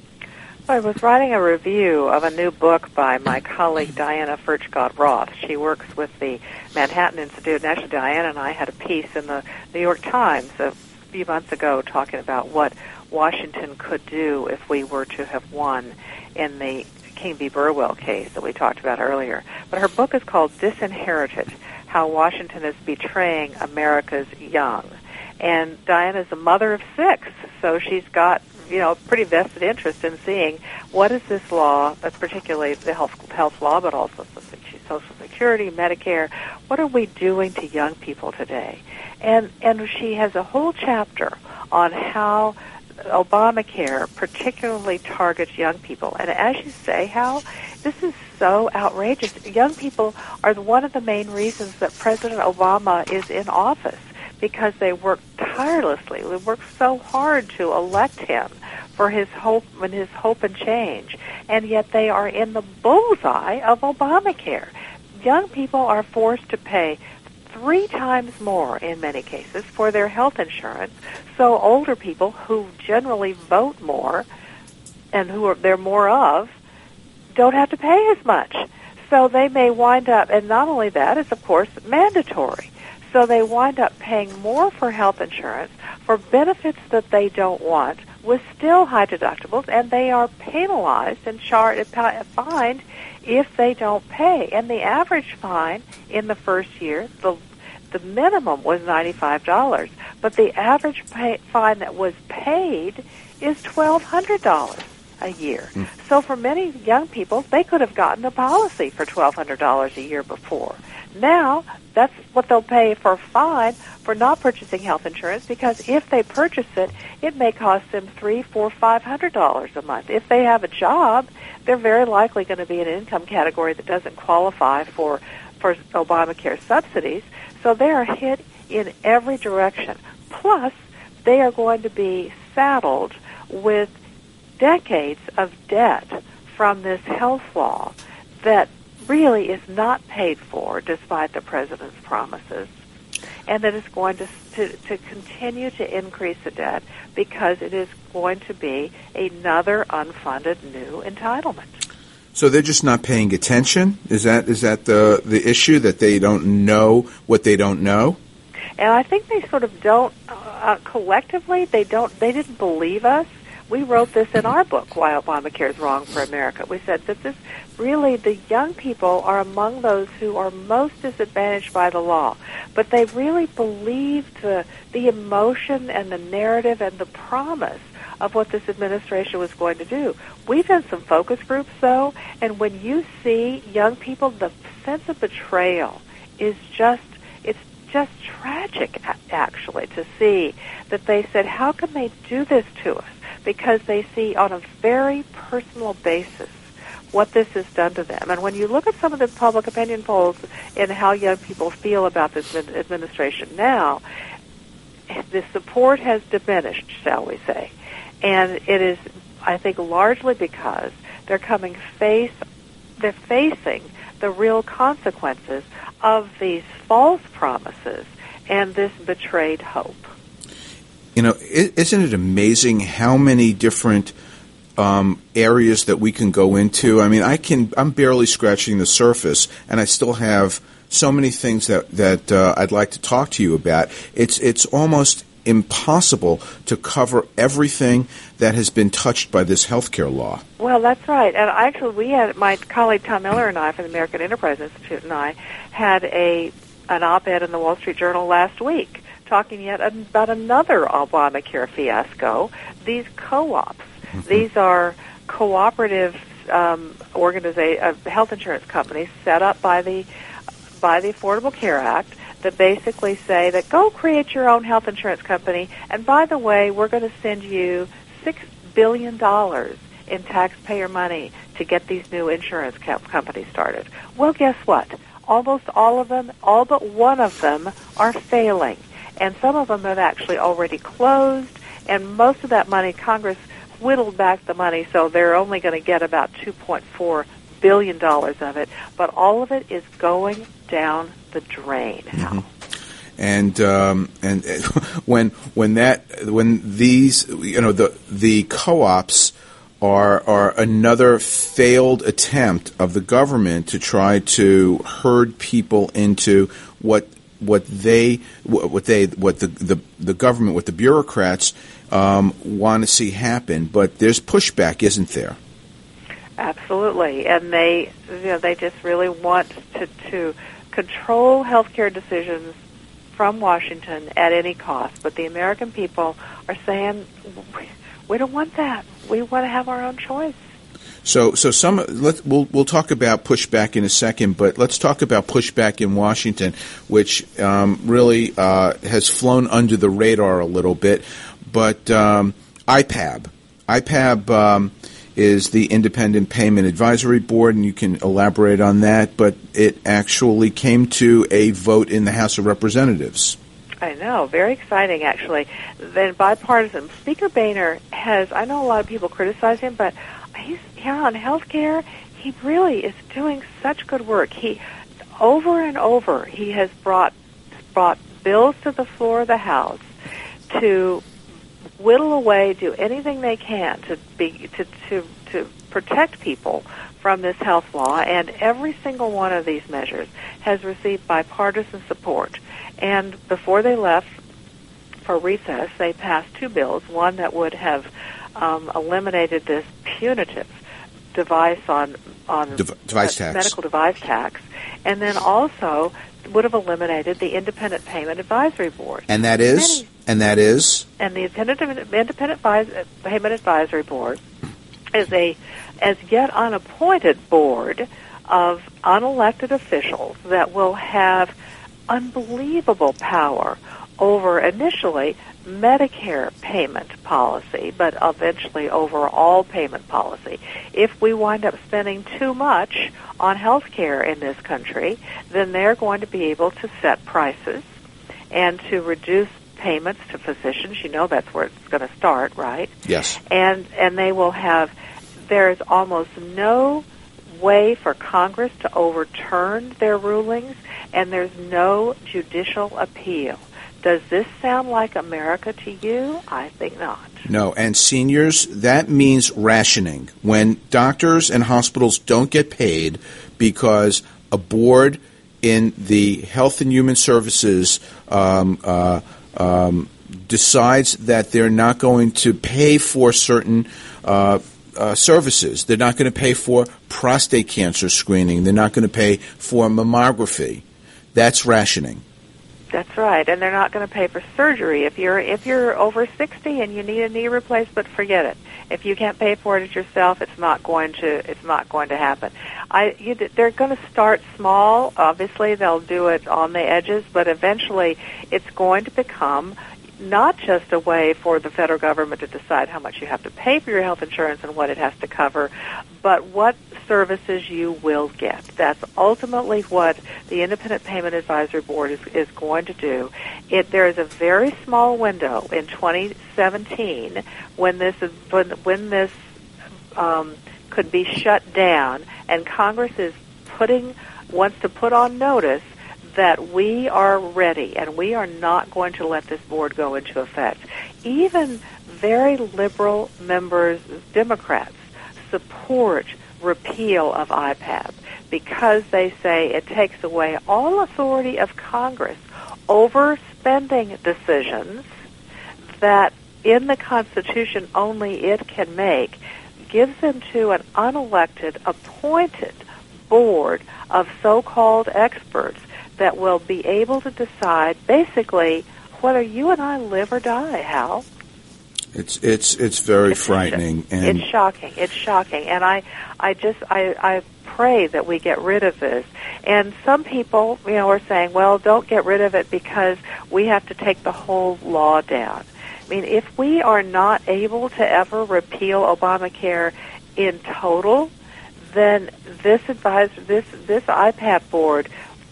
I was writing a review of a new book by my colleague Diana Furchtgott-Roth. She works with the Manhattan Institute, and actually Diana and I had a piece in the New York Times a few months ago talking about what Washington could do if we were to have won in the King v. Burwell case that we talked about earlier. But her book is called Disinherited: How Washington is Betraying America's Young. And Diana's a mother of six, so she's got you know, pretty vested interest in seeing what is this law, particularly the health health law, but also she's Social Security, Medicare. What are we doing to young people today? And and she has a whole chapter on how Obamacare particularly targets young people. And as you say, Hal, this is so outrageous. Young people are one of the main reasons that President Obama is in office, because they worked tirelessly. They worked so hard to elect him for his hope and his hope and change, and yet they are in the bullseye of Obamacare. Young people are forced to pay three times more in many cases for their health insurance, so older people who generally vote more and who are there more of don't have to pay as much. So they may wind up, and not only that, it's of course mandatory. So they wind up paying more for health insurance for benefits that they don't want with still high deductibles, and they are penalized and charged, fined if they don't pay. And the average fine in the first year, the the minimum was ninety-five dollars, but the average pay, fine that was paid is twelve hundred dollars a year. Mm. So for many young people, they could have gotten a policy for twelve hundred dollars a year before. Now, that's what they'll pay for a fine for not purchasing health insurance, because if they purchase it, it may cost them three, four, five hundred dollars a month. If they have a job, they're very likely going to be in an income category that doesn't qualify for for Obamacare subsidies. So they are hit in every direction. Plus, they are going to be saddled with decades of debt from this health law that really is not paid for, despite the president's promises, and that is going to, to to continue to increase the debt because it is going to be another unfunded new entitlement. So they're just not paying attention? Is that is that the the issue, that they don't know what they don't know? And I think they sort of don't uh, collectively. They don't. They didn't believe us. We wrote this in our book, Why Obamacare is Wrong for America. We said that this really, the young people are among those who are most disadvantaged by the law. But they really believed the, the emotion and the narrative and the promise of what this administration was going to do. We've done some focus groups, though, and when you see young people, the sense of betrayal is just, it's just tragic, actually, to see that they said, how can they do this to us? Because they see on a very personal basis what this has done to them. And when you look at some of the public opinion polls and how young people feel about this administration now, the support has diminished, shall we say. And it is, I think, largely because they're coming face, they're facing the real consequences of these false promises and this betrayed hope. You know, isn't it amazing how many different um, areas that we can go into? I mean, I can. I'm barely scratching the surface, and I still have so many things that that uh, I'd like to talk to you about. It's it's almost impossible to cover everything that has been touched by this healthcare law. Well, that's right. And actually, we had my colleague Tom Miller and I from the American Enterprise Institute and I had a an op-ed in the Wall Street Journal last week, talking yet about another Obamacare fiasco, these co-ops. Mm-hmm. These are cooperative um, organiza- uh, health insurance companies set up by the by the Affordable Care Act that basically say that go create your own health insurance company, and by the way, we're going to send you six billion dollars in taxpayer money to get these new insurance co- companies started. Well, guess what? Almost all of them, all but one of them, are failing. And some of them have actually already closed, and most of that money, Congress whittled back the money, so they're only going to get about two point four billion dollars of it, but all of it is going down the drain. Mm-hmm. And um, and when when that when these you know the the co-ops are are another failed attempt of the government to try to herd people into what what they what they what the the, the government, what the bureaucrats um, want to see happen, but there's pushback, isn't there? Absolutely, and they you know they just really want to to control healthcare decisions from Washington at any cost. But the American people are saying, we don't want that. We want to have our own choice. So, so some let we'll we'll talk about pushback in a second, but let's talk about pushback in Washington, which um, really uh, has flown under the radar a little bit. But um, I P A B, I P A B um, is the Independent Payment Advisory Board, and you can elaborate on that. But it actually came to a vote in the House of Representatives. I know, very exciting, actually. Then bipartisan. Speaker Boehner has. I know a lot of people criticize him, but he's here on health care. He really is doing such good work. He, over and over, he has brought brought bills to the floor of the House to whittle away, do anything they can to be to to to protect people from this health law. And every single one of these measures has received bipartisan support. And before they left for recess, they passed two bills. One that would have um, eliminated this punitive device on on De- device tax. medical device tax, and then also would have eliminated the Independent Payment Advisory Board. And that is, Many, and that is, and the Independent Independent Advis- Payment Advisory Board is a as yet unappointed board of unelected officials that will have unbelievable power over initially Medicare payment policy, but eventually over all payment policy. If we wind up spending too much on health care in this country, then they're going to be able to set prices and to reduce payments to physicians. You know that's where it's going to start, right? Yes. And and they will have, there's almost no way for Congress to overturn their rulings, and there's no judicial appeal. Does this sound like America to you? I think not. No, and seniors, that means rationing. When doctors and hospitals don't get paid because a board in the Health and Human Services um, uh, um, decides that they're not going to pay for certain uh, uh, services. They're not going to pay for prostate cancer screening. They're not going to pay for mammography. That's rationing. That's right, and they're not going to pay for surgery. If you're if you're over sixty and you need a knee replacement, forget it. If you can't pay for it yourself, it's not going to it's not going to happen. I you, they're going to start small. Obviously, they'll do it on the edges, but eventually, it's going to become not just a way for the federal government to decide how much you have to pay for your health insurance and what it has to cover, but what services you will get. That's ultimately what the Independent Payment Advisory Board is, is going to do. It, there is a very small window in twenty seventeen when this is, when, when this um, could be shut down, and Congress is putting wants to put on notice that we are ready and we are not going to let this board go into effect. Even very liberal members, Democrats, support repeal of I P A B because they say it takes away all authority of Congress over spending decisions that in the Constitution only it can make, gives them to an unelected, appointed board of so-called experts that will be able to decide basically whether you and I live or die, Hal. It's it's it's very it's frightening, sh- and it's shocking. It's shocking, and I I just I I pray that we get rid of this. And some people, you know, are saying, well, don't get rid of it because we have to take the whole law down. I mean, if we are not able to ever repeal Obamacare in total, then this advisor, this this I P A B board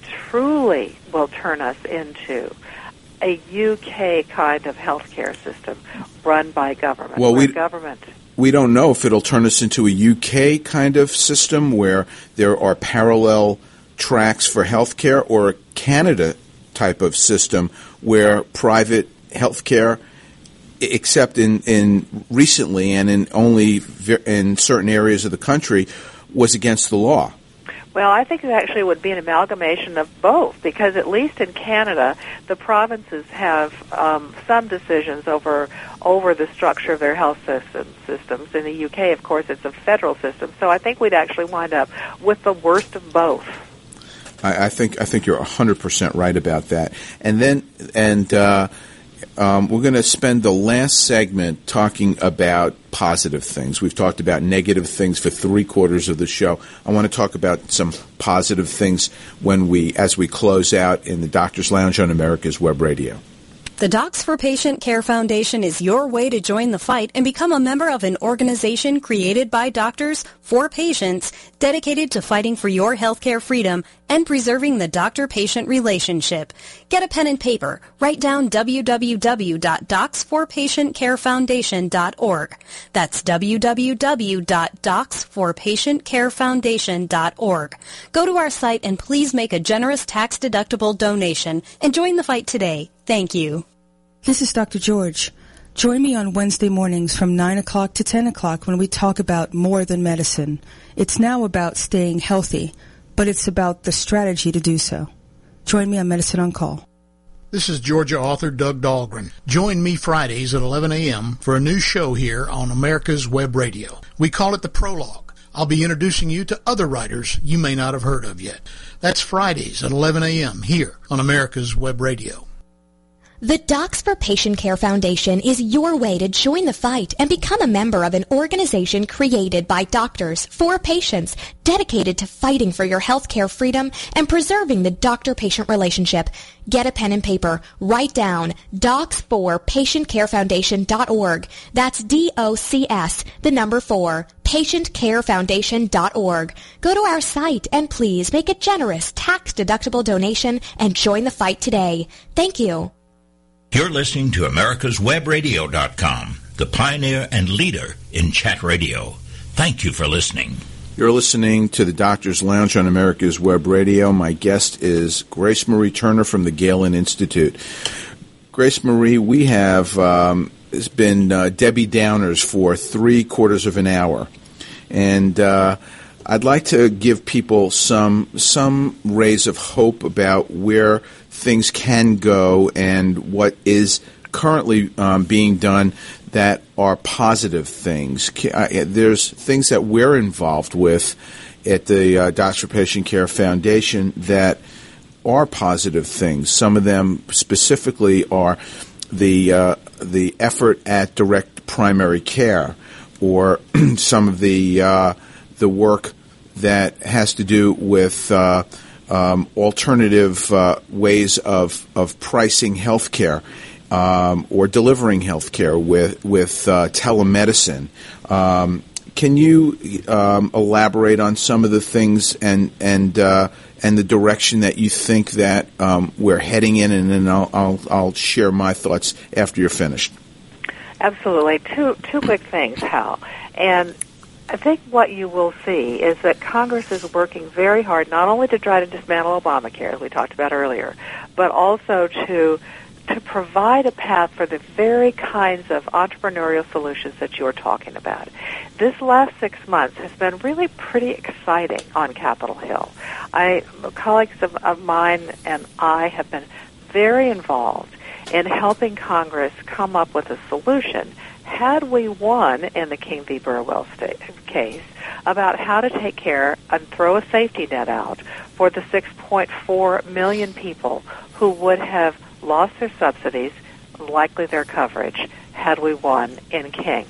truly will turn us into a U K kind of healthcare system run by government. Well, we government. We don't know if it'll turn us into a U K kind of system where there are parallel tracks for healthcare, or a Canada type of system where private healthcare, except in, in recently and in only in certain areas of the country, was against the law. Well, I think it actually would be an amalgamation of both, because at least in Canada, the provinces have um, some decisions over over the structure of their health system, systems. In the U K, of course, it's a federal system. So I think we'd actually wind up with the worst of both. I, I think I think you're one hundred percent right about that. And then and uh, um, we're going to spend the last segment talking about positive things. We've talked about negative things for three quarters of the show. I want to talk about some positive things when we, as we close out in the Doctor's Lounge on America's Web Radio. The Docs for Patient Care Foundation is your way to join the fight and become a member of an organization created by doctors for patients dedicated to fighting for your healthcare freedom and preserving the doctor-patient relationship. Get a pen and paper. Write down w w w dot docs for patient care foundation dot org. That's w w w dot docs for patient care foundation dot org. Go to our site and please make a generous tax-deductible donation and join the fight today. Thank you. This is Doctor George. Join me on Wednesday mornings from nine o'clock to ten o'clock when we talk about more than medicine. It's now about staying healthy, but it's about the strategy to do so. Join me on Medicine on Call. This is Georgia author Doug Dahlgren. Join me Fridays at eleven a.m. for a new show here on America's Web Radio. We call it The Prologue. I'll be introducing you to other writers you may not have heard of yet. That's Fridays at eleven a.m. here on America's Web Radio. The Docs for Patient Care Foundation is your way to join the fight and become a member of an organization created by doctors for patients dedicated to fighting for your healthcare freedom and preserving the doctor-patient relationship. Get a pen and paper. Write down docs for patient care foundation dot org. That's D O C S, the number four, patient care foundation dot org. Go to our site and please make a generous tax-deductible donation and join the fight today. Thank you. You're listening to America's Web Radio dot com, the pioneer and leader in chat radio. Thank you for listening. You're listening to the Doctor's Lounge on America's Web Radio. My guest is Grace Marie Turner from the Galen Institute. Grace Marie, we have um, it's been uh, Debbie Downers for three quarters of an hour, and uh, I'd like to give people some some rays of hope about where things can go and what is currently um, being done that are positive things. There's things that we're involved with at the uh, Docs for Patient Care Foundation that are positive things. Some of them specifically are the uh, the effort at direct primary care, or some of the uh, the work that has to do with uh, um, alternative uh, ways of of pricing healthcare. Um, or delivering healthcare with with uh, telemedicine. Um, can you um, elaborate on some of the things and and uh, and the direction that you think that um, we're heading in, and then I'll, I'll I'll share my thoughts after you're finished. Absolutely, two two quick things, Hal, and I think what you will see is that Congress is working very hard not only to try to dismantle Obamacare, as we talked about earlier, but also to to provide a path for the very kinds of entrepreneurial solutions that you're talking about. This last six months has been really pretty exciting on Capitol Hill. I, colleagues of, of mine and I have been very involved in helping Congress come up with a solution, had we won in the King v. Burwell state case, about how to take care and throw a safety net out for the six point four million people who would have lost their subsidies, likely their coverage, had we won in King.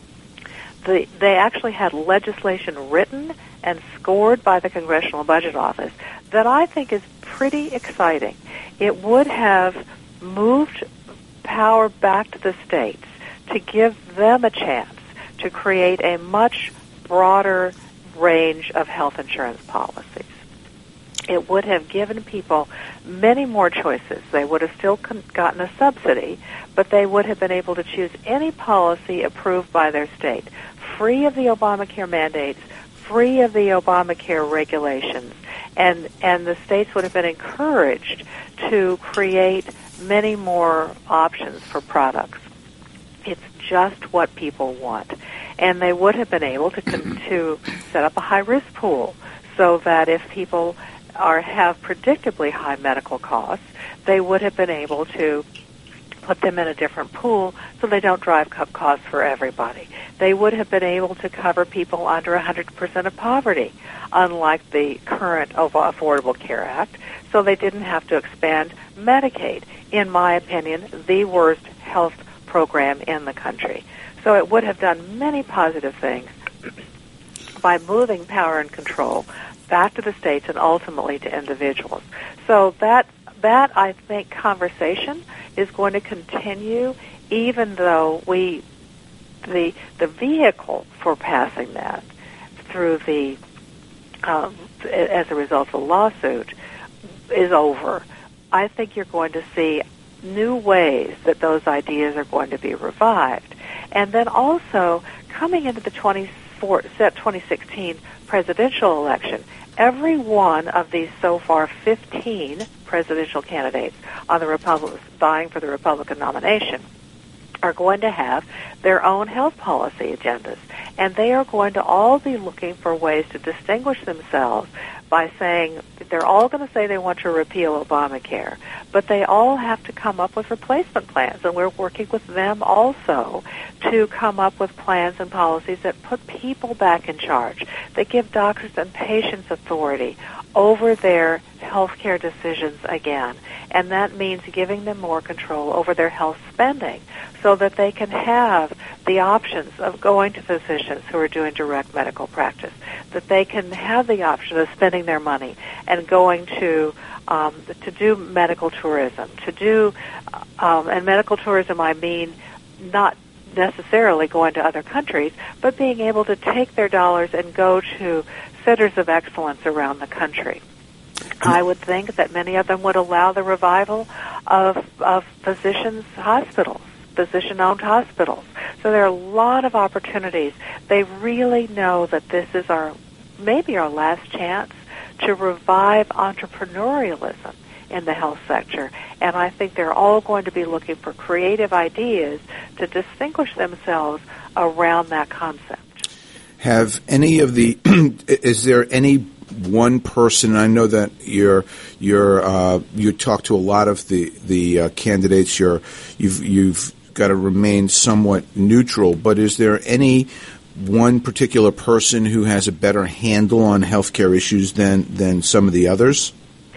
The, they actually had legislation written and scored by the Congressional Budget Office that I think is pretty exciting. It would have moved power back to the states to give them a chance to create a much broader range of health insurance policies. It would have given people many more choices. They would have still con- gotten a subsidy, but they would have been able to choose any policy approved by their state, free of the Obamacare mandates, free of the Obamacare regulations, and, and the states would have been encouraged to create many more options for products. It's just what people want. And they would have been able to, con- to set up a high-risk pool so that if people are have predictably high medical costs, they would have been able to put them in a different pool so they don't drive up costs for everybody. They would have been able to cover people under one hundred percent of poverty, unlike the current Affordable Care Act, so they didn't have to expand Medicaid. In my opinion, the worst health program in the country. So it would have done many positive things by moving power and control back to the states and ultimately to individuals. So that that I think conversation is going to continue, even though we the the vehicle for passing that through the um, as a result of the lawsuit is over. I think you're going to see new ways that those ideas are going to be revived. And then also, coming into the twenty sixteen presidential election, every one of these so far fifteen presidential candidates on the Republic, vying for the Republican nomination are going to have their own health policy agendas. And they are going to all be looking for ways to distinguish themselves by saying, they're all going to say they want to repeal Obamacare, but they all have to come up with replacement plans, and we're working with them also to come up with plans and policies that put people back in charge, that give doctors and patients authority over their health care decisions again. And that means giving them more control over their health spending so that they can have the options of going to physicians who are doing direct medical practice, that they can have the option of spending their money and going to um, to do medical tourism, to do, um, and medical tourism I mean not necessarily going to other countries, but being able to take their dollars and go to centers of excellence around the country. I would think that many of them would allow the revival of, of physicians' hospitals, physician-owned hospitals. So there are a lot of opportunities. They really know that this is our, maybe our last chance to revive entrepreneurialism in the health sector. And I think they're all going to be looking for creative ideas to distinguish themselves around that concept. Have any of the, is there any one person, I know that you're, you're, uh, you talk to a lot of the, the uh, candidates, you're, you've, you've got to remain somewhat neutral, but is there any one particular person who has a better handle on healthcare issues than, than some of the others?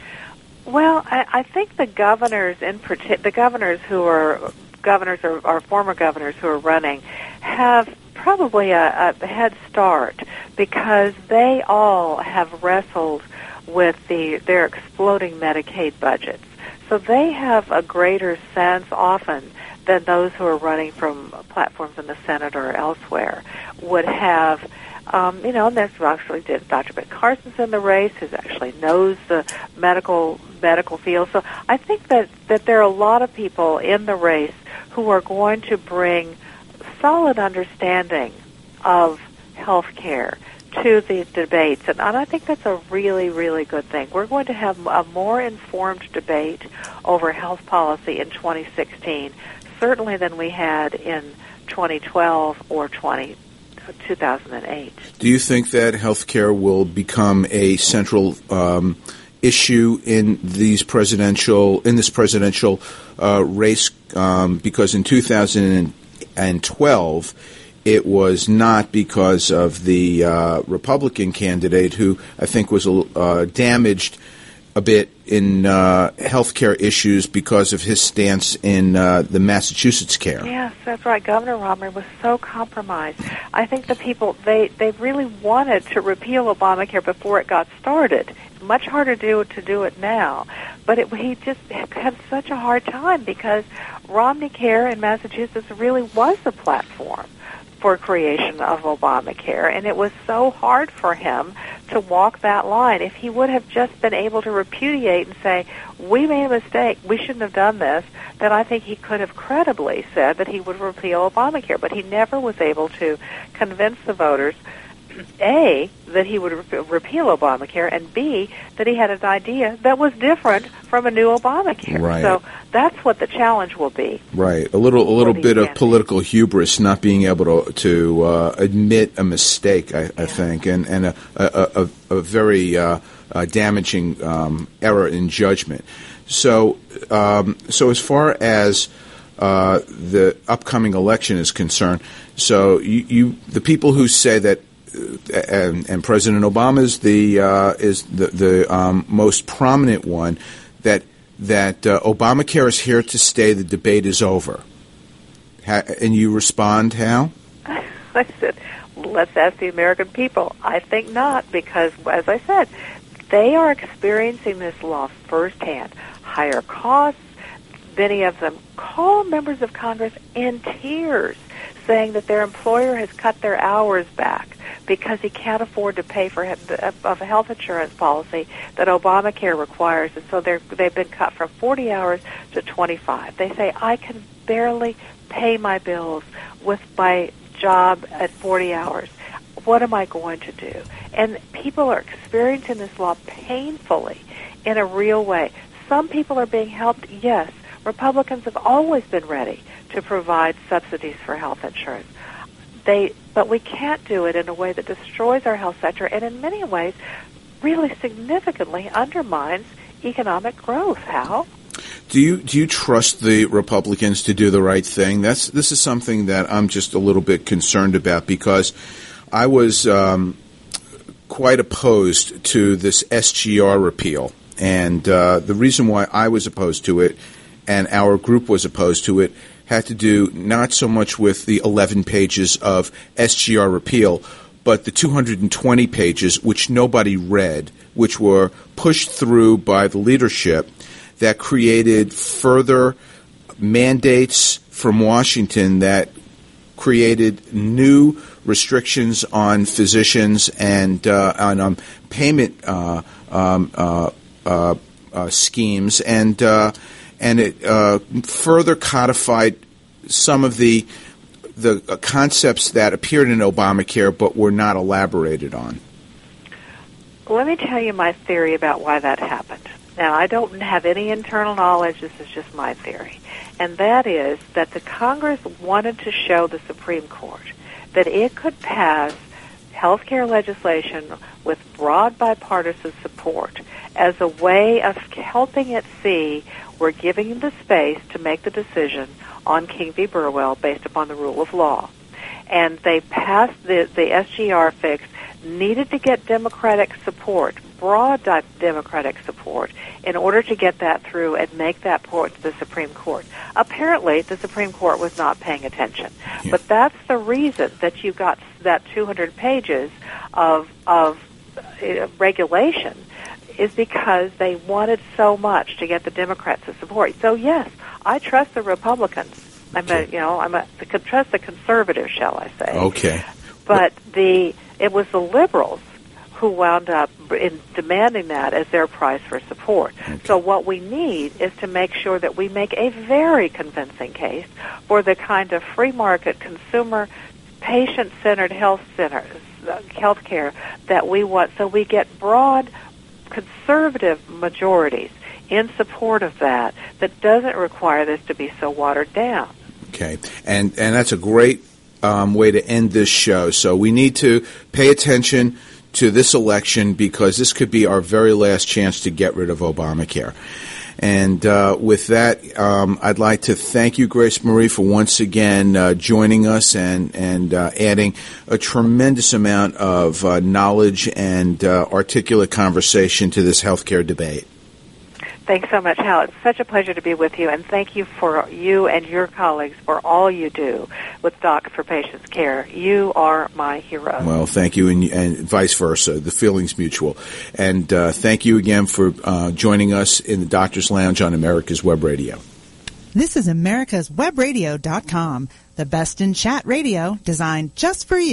Well, I, I think the governors in partic- the governors who are governors or, or former governors who are running have probably a, a head start because they all have wrestled with the their exploding Medicaid budgets. So they have a greater sense often than those who are running from platforms in the Senate or elsewhere would have. Um, you know, and that's actually did Doctor Ben Carson's in the race, who actually knows the medical medical field. So I think that, that there are a lot of people in the race who are going to bring solid understanding of health care to the debates, and, and I think that's a really, really good thing. We're going to have a more informed debate over health policy in twenty sixteen, certainly than we had in twenty twelve or twenty, two thousand eight. Do you think that health care will become a central um, issue in these presidential in this presidential uh, race? Um, because in two thousand twelve, it was not, because of the uh, Republican candidate who I think was uh, damaged a bit in uh, healthcare issues because of his stance in uh, the Massachusetts care. Yes, that's right. Governor Romney was so compromised. I think the people, they, they really wanted to repeal Obamacare before it got started. It's much harder to do, to do it now. But it, he just had such a hard time because Romney Care in Massachusetts really was the platform for creation of Obamacare, and it was so hard for him to walk that line. If he would have just been able to repudiate and say, we made a mistake, we shouldn't have done this, then I think he could have credibly said that he would repeal Obamacare. But he never was able to convince the voters, A, that he would re- repeal Obamacare, and B, that he had an idea that was different from a new Obamacare. Right. So that's what the challenge will be. Right. A little, a little bit of political hubris, not being able to to uh, admit a mistake, I, I yeah. think, and and a a, a, a very uh, uh, damaging um, error in judgment. So, um, so as far as uh, the upcoming election is concerned, so you, you the people who say that. And, and President Obama is the uh, is the, the um, most prominent one that that uh, Obamacare is here to stay. The debate is over. Ha- and you respond how? I said, let's ask the American people. I think not, because, as I said, they are experiencing this law firsthand. Higher costs. Many of them call members of Congress in tears, saying that their employer has cut their hours back because he can't afford to pay for a health insurance policy that Obamacare requires, and so they're, they've been cut from forty hours to twenty-five. They say, I can barely pay my bills with my job at forty hours. What am I going to do? And people are experiencing this law painfully in a real way. Some people are being helped, yes. Republicans have always been ready to provide subsidies for health insurance. They, but we can't do it in a way that destroys our health sector and in many ways really significantly undermines economic growth. Hal? Do you do you trust the Republicans to do the right thing? That's this is something that I'm just a little bit concerned about, because I was um, quite opposed to this S G R repeal, and uh, the reason why I was opposed to it and our group was opposed to it had to do not so much with the eleven pages of S G R repeal, but the two hundred twenty pages which nobody read, which were pushed through by the leadership, that created further mandates from Washington that created new restrictions on physicians and uh, on um, payment uh, um, uh, uh, uh, schemes, and uh, and it uh, further codified some of the the uh, concepts that appeared in Obamacare but were not elaborated on. Let me tell you my theory about why that happened. Now, I don't have any internal knowledge. This is just my theory. And that is that the Congress wanted to show the Supreme Court that it could pass health care legislation with broad bipartisan support as a way of helping it see we're giving them the space to make the decision on King v. Burwell based upon the rule of law. And they passed the, the S G R fix, needed to get Democratic support, broad Democratic support, in order to get that through and make that port to the Supreme Court. Apparently, the Supreme Court was not paying attention. Yeah. But that's the reason that you got that two hundred pages of, of uh, regulation, is because they wanted so much to get the Democrats to support. So, yes, I trust the Republicans. I'm a, you know, I'm a, I trust the conservatives, shall I say. Okay. But the it was the liberals who wound up in demanding that as their price for support. Okay. So what we need is to make sure that we make a very convincing case for the kind of free market, consumer, patient-centered health centers, uh, health care that we want, so we get broad conservative majorities in support of that that doesn't require this to be so watered down. Okay, and and that's a great um, way to end this show. So we need to pay attention to this election, because this could be our very last chance to get rid of Obamacare. And uh, with that, um, I'd like to thank you, Grace Marie, for once again uh, joining us and, and uh, adding a tremendous amount of uh, knowledge and uh, articulate conversation to this healthcare debate. Thanks so much, Hal. It's such a pleasure to be with you, and thank you for you and your colleagues for all you do with Docs for Patients Care. You are my hero. Well, thank you, and, and vice versa. The feeling's mutual. And uh, thank you again for uh, joining us in the Doctor's Lounge on America's Web Radio. This is America's Web Radio dot com, the best in chat radio designed just for you.